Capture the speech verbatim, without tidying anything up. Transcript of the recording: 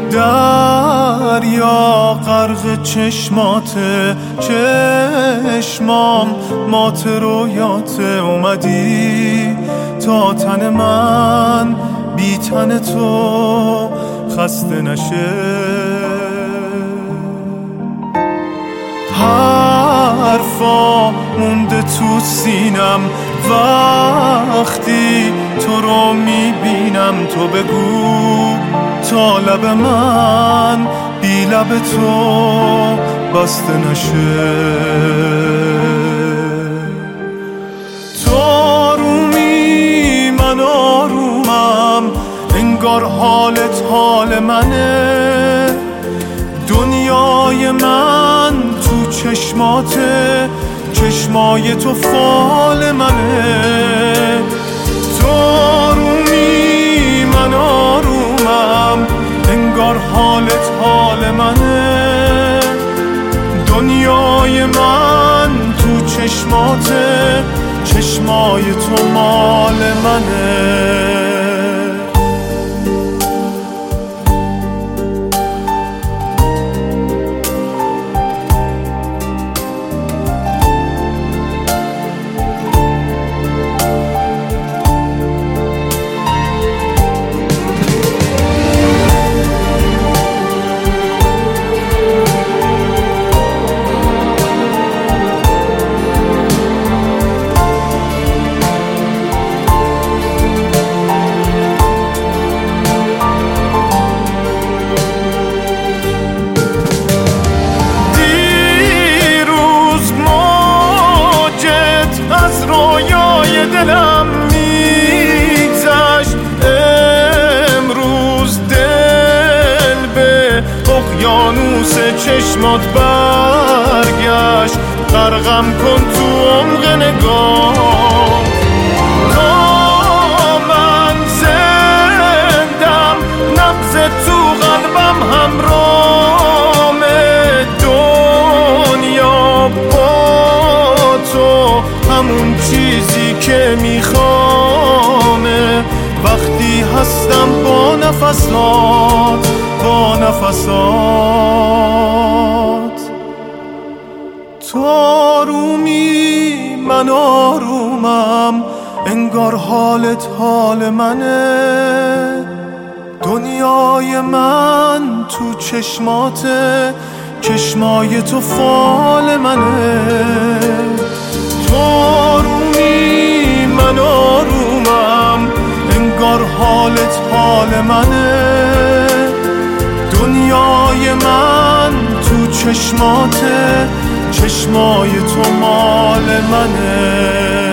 دریا غرق چشماته، چشمام مات رویاته. اومدی تا تن من بی تن تو خسته نشه. حرفا مونده تو سینم وقتی تو رو میبینم. تو بگو تا لب من بی لب تو بسته نشه. تو آرومی من آرومم، انگار حالت حال منه. دنیای من تو چشماته، چشمای تو فال منه. تو آرومی من آرومم، انگار حالت حال منه. دنیای من تو چشماته، چشمای تو مال منه. دلم میگذشت، امروز دل به اقیانوس چشمات برگشت. غرقم کن تو عمق نگاه تا من زندم، نبض تو قلبم همرامه. دنیا با تو همون چیزی که میخوامه. وقتی هستم با نفسات، با نفسات. تو آرومی من آرومم، انگار حالت حال منه. دنیای من تو چشماته، چشمای تو فال منه. تو آرومی من آرومم، انگار حالت حال منه. دنیای من تو چشماته، چشمای تو مال منه.